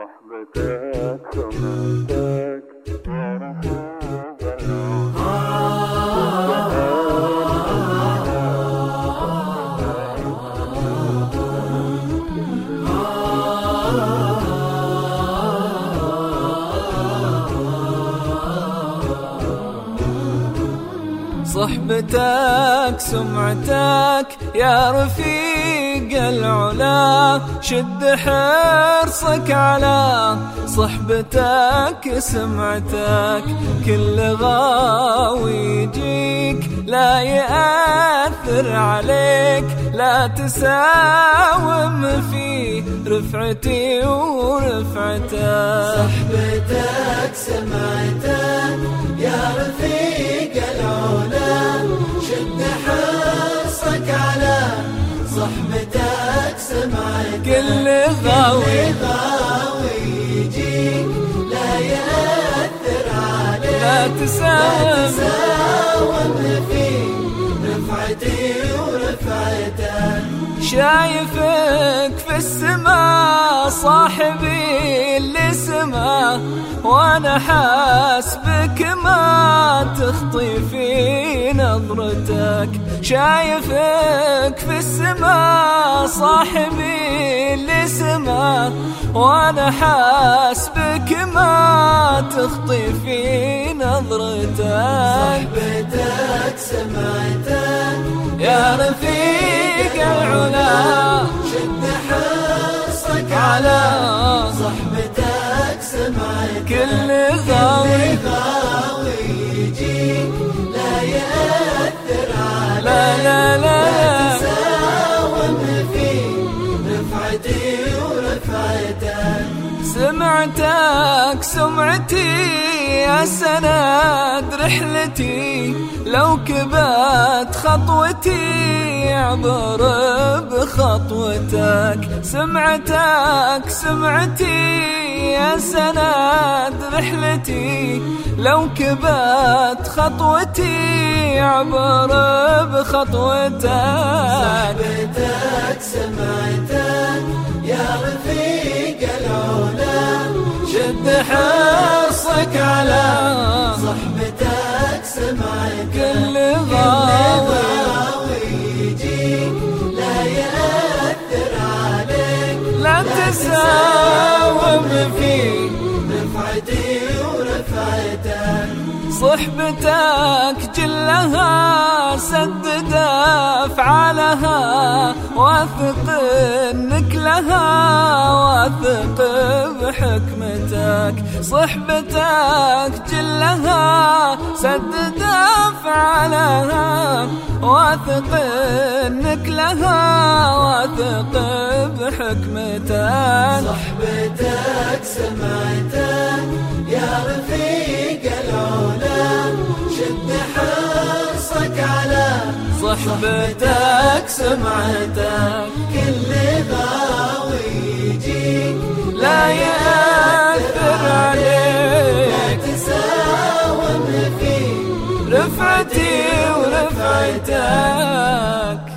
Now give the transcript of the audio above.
صحبتك سمعتك يا رهيب صحبتك سمعتك يا رفيق العلا، شد حرصك على صحبتك سمعتك، كل غاوي يجيك لا يأثر عليك، لا تساوم في رفعتي ورفعتك. صحبتك سمعتك يا رفيق العلا، شد حرصك على صحبتك سمعتك، كل غاوي يجيك لا يأثر عليك، لا تساوم في رفعتي ورفعتك. شايفك في السماء صاحبي اللي سما، وانا حاسبك ما تخطي في نظرتك. شايفك في السماء صاحبي اللي سما، وانا حاسبك ما تخطي في نظرتك. صحبتك سمعتك يا رفيق العلا، شد حرصك على صحبتك سمعتك، كل غاوي يجيك لا يأثر عليك، لا تساوم في رفعتي ورفعتك. سمعتك سمعتي يا سند رحلتي، لو كبت خطوتي عبر بخطوتك. سمعتك سمعتي يا سند رحلتي، لو كبت خطوتي عبر بخطوتك. صحبتك سمعتك يا رفيق العلا، شد حرصك على صحبتك سمعتك، كل غاوي يجيك لا يأثر عليك، لا تساوم في رفعتي ورفعتك. صحبتك جلها سدد أفعالها، واثق انك لها واثق بحكمتك. صحبتك جلها سدد أفعالها، واثق انك لها واثق بحكمتك. صحبتك سمعتك يا رفيق العلا، شد حرصك على صحبتك سمعتك، كل غاوي يجيك لا يأثر عليك، لا تساوم في رفعتي ورفعتك.